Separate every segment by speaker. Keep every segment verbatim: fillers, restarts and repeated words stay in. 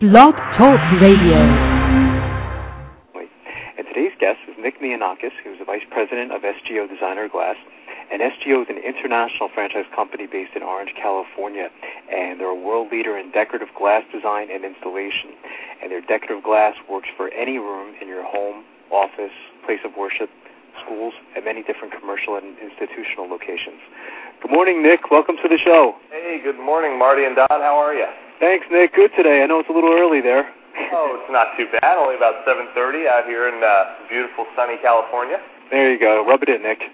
Speaker 1: Blog Talk Radio.
Speaker 2: And today's guest is Nick Mianakis, who's the Vice President of S G O Designer Glass. And S G O is an international franchise company based in Orange, California. And they're a world leader in decorative glass design and installation. And their decorative glass works for any room in your home, office, place of worship, schools, and many different commercial and institutional locations. Good morning, Nick. Welcome to the show.
Speaker 3: Hey, good morning, Marty and Don. How are you?
Speaker 2: Thanks, Nick. Good today. I know it's a little early there.
Speaker 3: Oh, it's not too bad. Only about seven thirty out here in uh, beautiful, sunny California.
Speaker 2: There you go. Rub it in, Nick.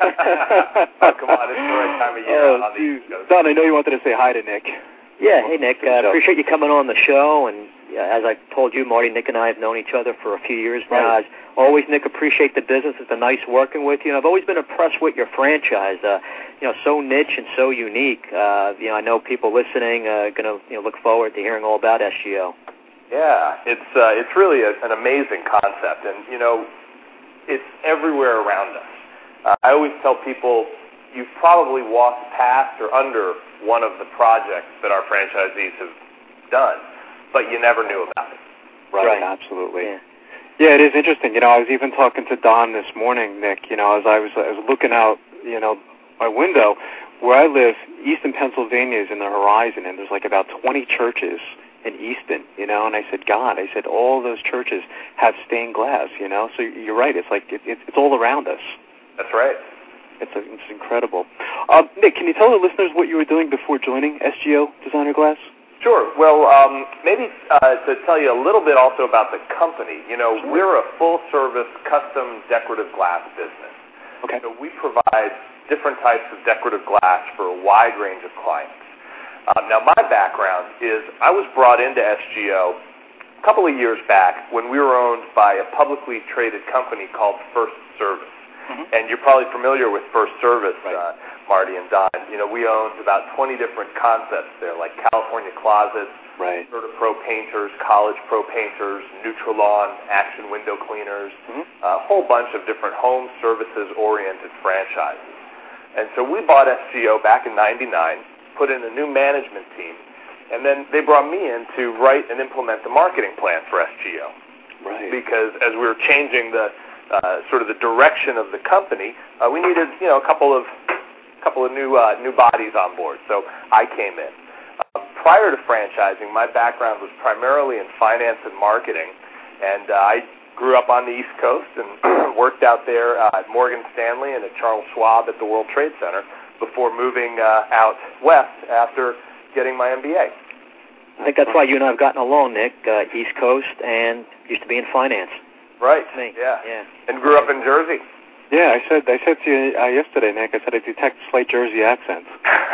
Speaker 3: Oh, come on. It's the right time of year
Speaker 2: oh,
Speaker 3: on the East Coast.
Speaker 2: Don, I know you wanted to say hi to Nick.
Speaker 4: Yeah, hey, Nick. I uh, appreciate you coming on the show. And uh, as I told you, Marty, Nick and I have known each other for a few years now.
Speaker 2: Right.
Speaker 4: As always, Nick, appreciate the business. It's been nice working with you. And I've always been impressed with your franchise. Uh, you know, so niche and so unique. Uh, you know, I know people listening are uh, going to you know, look forward to hearing all about S G O.
Speaker 3: Yeah, it's uh, it's really a, an amazing concept. And, you know, it's everywhere around us. Uh, I always tell people you've probably walked past or under one of the projects that our franchisees have done, but you never knew about it.
Speaker 2: Right, right. Absolutely. Yeah. yeah, it is interesting. You know, I was even talking to Don this morning, Nick, you know, as I was, I was looking out, you know, my window. Where I live, Easton, Pennsylvania is in the horizon, and there's like about twenty churches in Easton, you know, and I said, God, I said, all those churches have stained glass, you know, so you're right. It's like, it, it, it's all around us.
Speaker 3: That's right.
Speaker 2: It's, a, it's incredible. Uh, Nick, can you tell the listeners what you were doing before joining S G O Designer Glass?
Speaker 3: Sure. Well, um, maybe uh, to tell you a little bit also about the company. You know, sure. We're a full-service custom decorative glass business.
Speaker 2: Okay.
Speaker 3: So we provide different types of decorative glass for a wide range of clients. Um, now, my background is I was brought into S G O a couple of years back when we were owned by a publicly traded company called First Service. Mm-hmm. And you're probably familiar with First Service, right. uh, Marty and Don. You know, we owned about twenty different concepts there, like California Closets,
Speaker 2: right.
Speaker 3: Verta Pro Painters, College Pro Painters, Neutralon, Action Window Cleaners, mm-hmm. a whole bunch of different home services-oriented franchises. And so we bought S G O back in ninety-nine, put in a new management team, and then they brought me in to write and implement the marketing plan for S G O.
Speaker 2: Right.
Speaker 3: Because as we were changing the uh, sort of the direction of the company, uh, we needed you know a couple of couple of new uh, new bodies on board. So I came in. Uh, prior to franchising, my background was primarily in finance and marketing, and uh, I grew up on the East Coast and worked out there uh, at Morgan Stanley and at Charles Schwab at the World Trade Center before moving uh, out west after getting my M B A.
Speaker 4: I think that's why you and I have gotten along, Nick, uh, East Coast and used to be in finance.
Speaker 3: Right,
Speaker 4: Me.
Speaker 3: yeah.
Speaker 4: yeah.
Speaker 3: And grew up in Jersey.
Speaker 2: Yeah, I said I said to you uh, yesterday, Nick, I said I detect slight Jersey accents.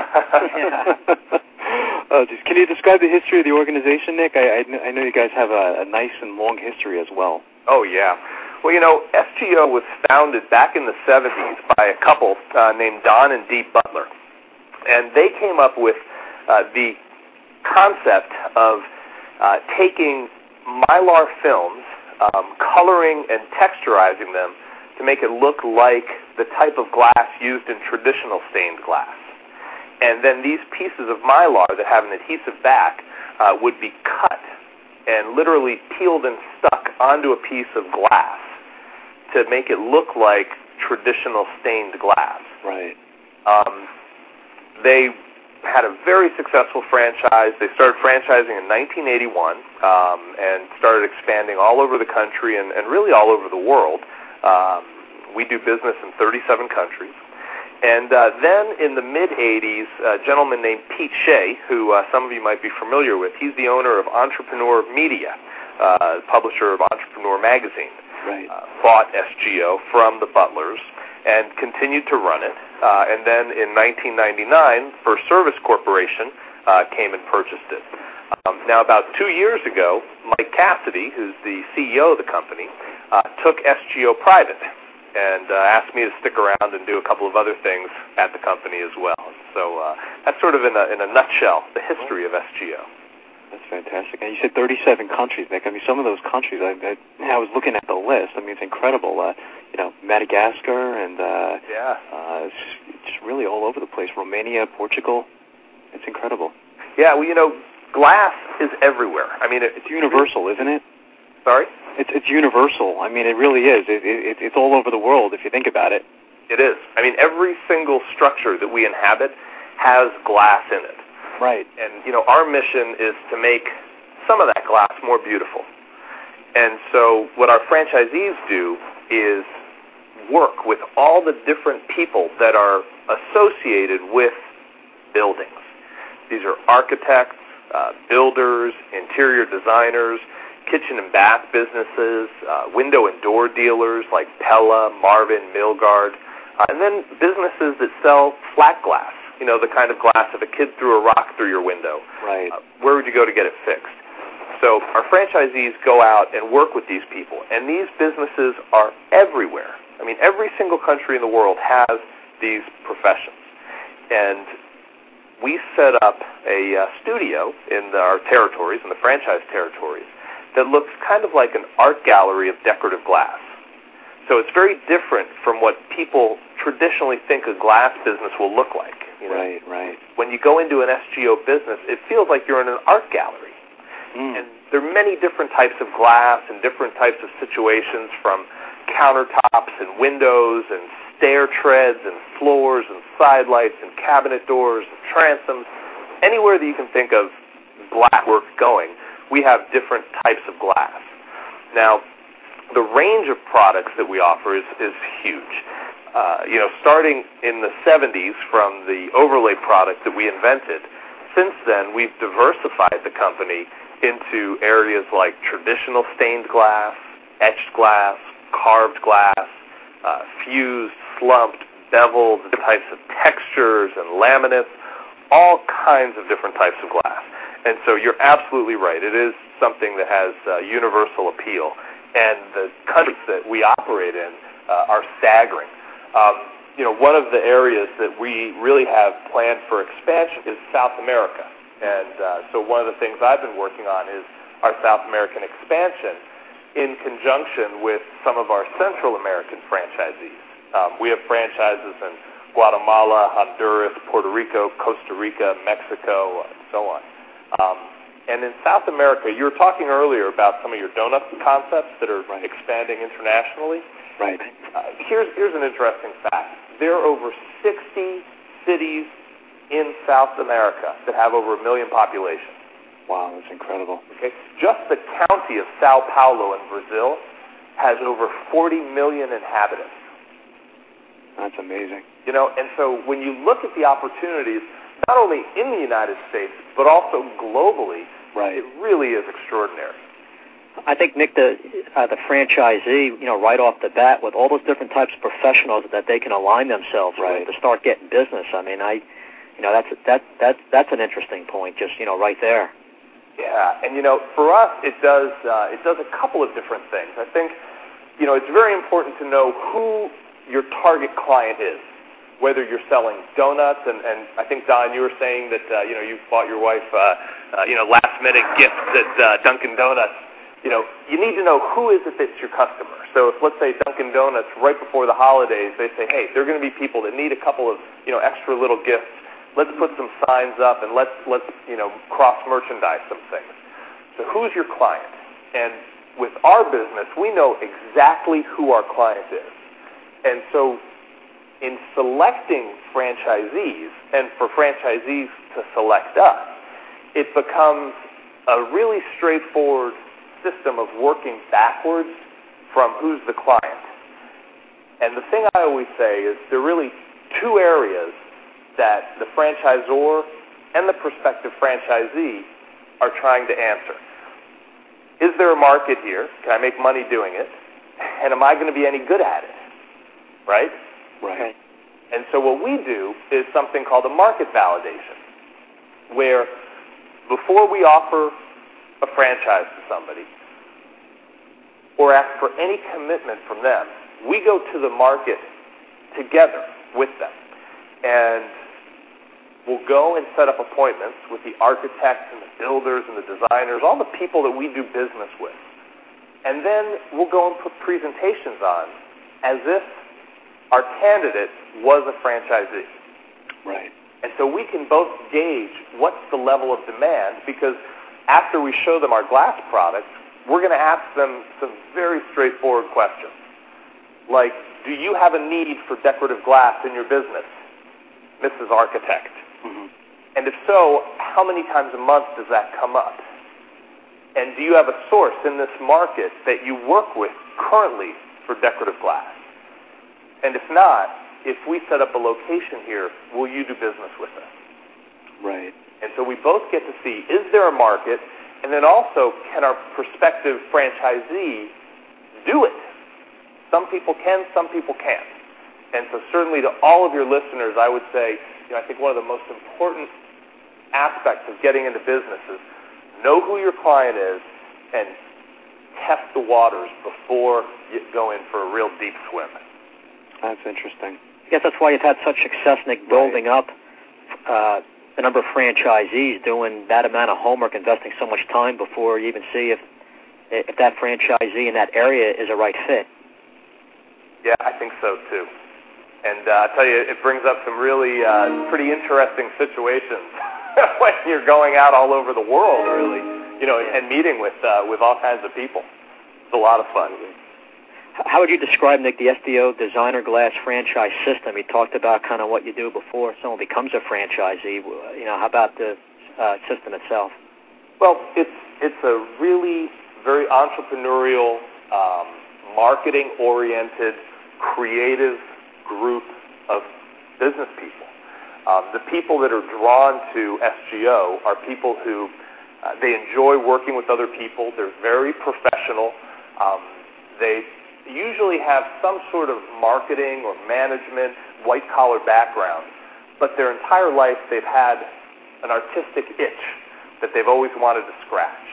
Speaker 2: Oh, just, can you describe the history of the organization, Nick? I, I, I know you guys have a, a nice and long history as well.
Speaker 3: Oh, yeah. Well, you know, S G O was founded back in the seventies by a couple uh, named Don and Dee Butler. And they came up with uh, the concept of uh, taking Mylar films, um, coloring and texturizing them to make it look like the type of glass used in traditional stained glass. And then these pieces of Mylar that have an adhesive back uh, would be cut and literally peeled and stuck onto a piece of glass to make it look like traditional stained glass.
Speaker 2: Right.
Speaker 3: Um, they had a very successful franchise. They started franchising in nineteen eighty-one um, and started expanding all over the country and, and really all over the world. Um, we do business in thirty-seven countries. And uh, then in the mid-eighties, a gentleman named Pete Shea, who uh, some of you might be familiar with, he's the owner of Entrepreneur Media, uh, publisher of Entrepreneur Magazine,
Speaker 2: right.
Speaker 3: uh, bought S G O from the Butlers and continued to run it. Uh, and then in nineteen ninety-nine, First Service Corporation uh, came and purchased it. Um, now, about two years ago, Mike Cassidy, who's the C E O of the company, uh, took S G O private and uh, asked me to stick around and do a couple of other things at the company as well. So uh, that's sort of in a, in a nutshell the history of S G O.
Speaker 2: That's fantastic. And you said thirty-seven countries, Nick. I mean, some of those countries, I, I, I was looking at the list. I mean, it's incredible. Uh, you know, Madagascar and uh,
Speaker 3: yeah,
Speaker 2: uh, it's, it's really all over the place. Romania, Portugal. It's incredible.
Speaker 3: Yeah, well, you know, glass is everywhere. I mean, it,
Speaker 2: it's universal, isn't it?
Speaker 3: Sorry?
Speaker 2: It's it's universal. I mean, it really is. It, it, it's all over the world if you think about it.
Speaker 3: It is. I mean, every single structure that we inhabit has glass in it.
Speaker 2: Right.
Speaker 3: And, you know, our mission is to make some of that glass more beautiful. And so what our franchisees do is work with all the different people that are associated with buildings. These are architects, uh, builders, interior designers, kitchen and bath businesses, uh, window and door dealers like Pella, Marvin, Milgard, uh, and then businesses that sell flat glass, you know, the kind of glass if a kid threw a rock through your window.
Speaker 2: Right.
Speaker 3: Uh, where would you go to get it fixed? So our franchisees go out and work with these people, and these businesses are everywhere. I mean, every single country in the world has these professions. And we set up a uh, studio in the, our territories, in the franchise territories, that looks kind of like an art gallery of decorative glass. So it's very different from what people traditionally think a glass business will look like. You know?
Speaker 2: Right, right.
Speaker 3: When you go into an S G O business, it feels like you're in an art gallery.
Speaker 2: Mm.
Speaker 3: And there are many different types of glass and different types of situations, from countertops and windows and stair treads and floors and side lights and cabinet doors and transoms. Anywhere that you can think of glass work going, we have different types of glass. Now, the range of products that we offer is, is huge. Uh, you know, starting in the seventies from the overlay product that we invented, since then we've diversified the company into areas like traditional stained glass, etched glass, carved glass, uh, fused, slumped, beveled, types of textures and laminates, all kinds of different types of glass. And so you're absolutely right. It is something that has uh, universal appeal. And the countries that we operate in uh, are staggering. Um, you know, one of the areas that we really have planned for expansion is South America. And uh, so one of the things I've been working on is our South American expansion in conjunction with some of our Central American franchisees. Um, we have franchises in Guatemala, Honduras, Puerto Rico, Costa Rica, Mexico, and so on. Um, and in South America, you were talking earlier about some of your donut concepts that are
Speaker 2: right.
Speaker 3: expanding internationally.
Speaker 2: Right.
Speaker 3: Uh, here's, here's an interesting fact. There are over sixty cities in South America that have over a million population.
Speaker 2: Wow, that's incredible.
Speaker 3: Okay, just the county of Sao Paulo in Brazil has over forty million inhabitants.
Speaker 2: That's amazing.
Speaker 3: You know, and so when you look at the opportunities, not only in the United States, but also globally,
Speaker 2: right.
Speaker 3: it really is extraordinary.
Speaker 4: I think, Nick, the uh, the franchisee, you know, right off the bat, with all those different types of professionals that they can align themselves
Speaker 2: right.
Speaker 4: with to start getting business. I mean, I, you know, that's that that that's an interesting point. Just you know, right there.
Speaker 3: Yeah, and you know, for us, it does uh, it does a couple of different things. I think, you know, it's very important to know who your target client is. Whether you're selling donuts, and, and I think, Don, you were saying that, uh, you know, you bought your wife, uh, uh, you know, last-minute gifts at uh, Dunkin' Donuts. You know, you need to know who is it that's your customer. So if, let's say, Dunkin' Donuts, right before the holidays, they say, hey, there are going to be people that need a couple of, you know, extra little gifts. Let's put some signs up and let's, let's you know, cross-merchandise some things. So who's your client? And with our business, we know exactly who our client is. And so in selecting franchisees, and for franchisees to select us, it becomes a really straightforward system of working backwards from who's the client. And the thing I always say is there are really two areas that the franchisor and the prospective franchisee are trying to answer. Is there a market here? Can I make money doing it? And am I going to be any good at it? Right?
Speaker 2: Right.
Speaker 3: And so what we do is something called a market validation, where before we offer a franchise to somebody or ask for any commitment from them, we go to the market together with them. And we'll go and set up appointments with the architects and the builders and the designers, all the people that we do business with. And then we'll go and put presentations on as if our candidate was a franchisee.
Speaker 2: Right.
Speaker 3: And so we can both gauge what's the level of demand, because after we show them our glass products, we're going to ask them some very straightforward questions. Like, do you have a need for decorative glass in your business, Missus Architect?
Speaker 2: Mm-hmm.
Speaker 3: And if so, how many times a month does that come up? And do you have a source in this market that you work with currently for decorative glass? And if not, if we set up a location here, will you do business with us?
Speaker 2: Right.
Speaker 3: And so we both get to see, is there a market? And then also, can our prospective franchisee do it? Some people can, some people can't. And so certainly to all of your listeners, I would say, you know, I think one of the most important aspects of getting into business is know who your client is and test the waters before you go in for a real deep swim.
Speaker 2: That's interesting.
Speaker 4: I guess that's why you've had such success, Nick, building
Speaker 3: right.
Speaker 4: up uh, the number of franchisees, doing that amount of homework, investing so much time before you even see if if that franchisee in that area is a right fit.
Speaker 3: Yeah, I think so too. And uh, I'll tell you, it brings up some really uh, pretty interesting situations when you're going out all over the world, really, you know, and meeting with uh, with all kinds of people. It's a lot of fun.
Speaker 4: How would you describe, Nick, the S D O Designer Glass franchise system? You talked about kind of what you do before someone becomes a franchisee. You know, how about the uh, system itself?
Speaker 3: Well, it's it's a really very entrepreneurial, um, marketing-oriented, creative group of business people. Um, the people that are drawn to S G O are people who uh, they enjoy working with other people. They're very professional. Um, they usually have some sort of marketing or management, white-collar background, but their entire life they've had an artistic itch that they've always wanted to scratch.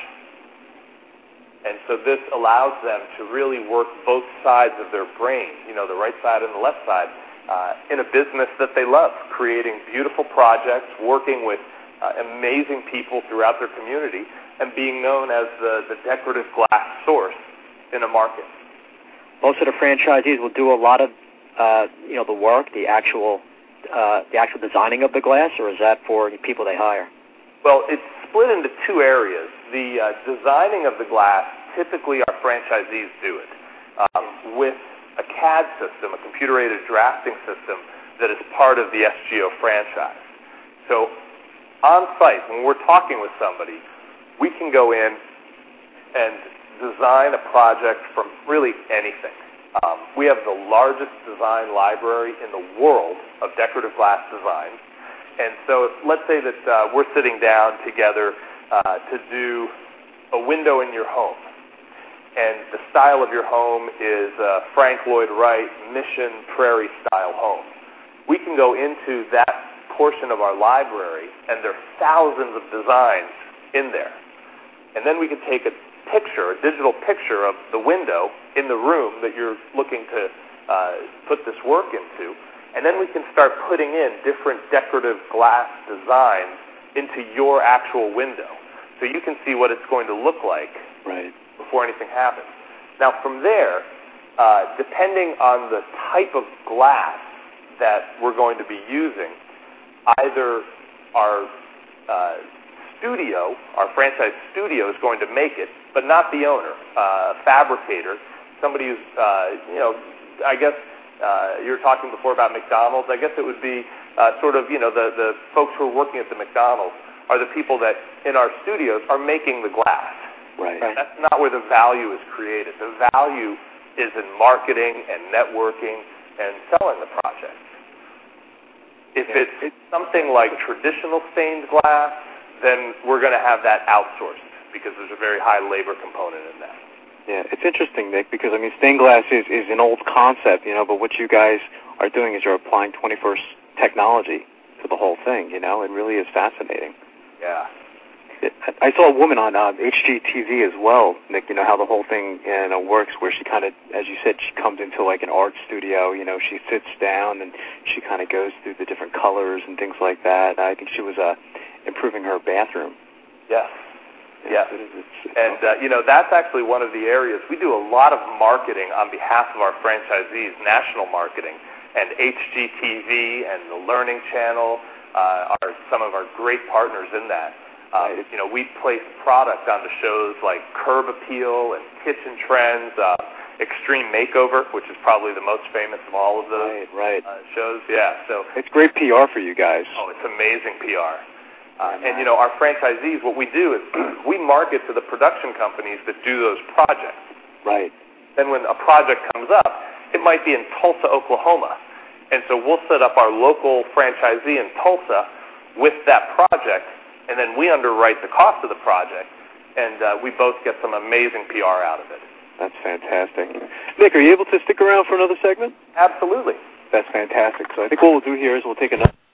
Speaker 3: And so this allows them to really work both sides of their brain, you know, the right side and the left side, uh, in a business that they love, creating beautiful projects, working with uh, amazing people throughout their community, and being known as the, the decorative glass source in a market.
Speaker 4: Most of the franchisees will do a lot of, uh, you know, the work, the actual, uh, the actual designing of the glass, or is that for people they hire?
Speaker 3: Well, it's split into two areas. The uh, designing of the glass, typically our franchisees do it um, with a C A D system, a computer-aided drafting system that is part of the S G O franchise. So on site, when we're talking with somebody, we can go in and design a project from really anything. Um, we have the largest design library in the world of decorative glass designs. And so let's say that uh, we're sitting down together uh, to do a window in your home. And the style of your home is uh, Frank Lloyd Wright Mission Prairie style home. We can go into that portion of our library, and there are thousands of designs in there. And then we can take a picture, a digital picture of the window in the room that you're looking to uh, put this work into, and then we can start putting in different decorative glass designs into your actual window. So you can see what it's going to look like
Speaker 2: right.
Speaker 3: before anything happens. Now from there, uh, depending on the type of glass that we're going to be using, either our uh, studio, our franchise studio is going to make it, but not the owner, uh, a fabricator, somebody who's, uh, you know, I guess uh, you were talking before about McDonald's. I guess it would be uh, sort of, you know, the, the folks who are working at the McDonald's are the people that in our studios are making the glass.
Speaker 2: Right.
Speaker 3: That's not where the value is created. The value is in marketing and networking and selling the project. If it's, it's something like traditional stained glass, then we're going to have that outsourced because there's a very high labor component in that.
Speaker 2: Yeah, it's interesting, Nick, because, I mean, stained glass is, is an old concept, you know, but what you guys are doing is you're applying twenty-first technology to the whole thing, you know. It really is fascinating.
Speaker 3: Yeah.
Speaker 2: I saw a woman on uh, H G T V as well, Nick, you know, how the whole thing, you know, works, where she kind of, as you said, she comes into like an art studio, you know, she sits down and she kind of goes through the different colors and things like that. I think she was uh, improving her bathroom.
Speaker 3: Yes.
Speaker 2: Yeah,
Speaker 3: yes.
Speaker 2: It is, it's, it's
Speaker 3: and, uh, you know, that's actually one of the areas. We do a lot of marketing on behalf of our franchisees, national marketing, and H G T V and the Learning Channel. uh, are some of our great partners in that. Uh,
Speaker 2: right.
Speaker 3: You know, we place product on the shows like Curb Appeal and Kitchen Trends, uh, Extreme Makeover, which is probably the most famous of all of those
Speaker 2: right, right.
Speaker 3: Uh, shows. Yeah, so
Speaker 2: it's great P R for you guys.
Speaker 3: Oh, it's amazing P R. Uh, and, you know, our franchisees, what we do is we market to the production companies that do those projects.
Speaker 2: Right.
Speaker 3: Then when a project comes up, it might be in Tulsa, Oklahoma. And so we'll set up our local franchisee in Tulsa with that project, and then we underwrite the cost of the project, and uh, we both get some amazing P R out of it.
Speaker 2: That's fantastic. Nick, are you able to stick around for another segment?
Speaker 3: Absolutely.
Speaker 2: That's fantastic. So I think what we'll do here is we'll take another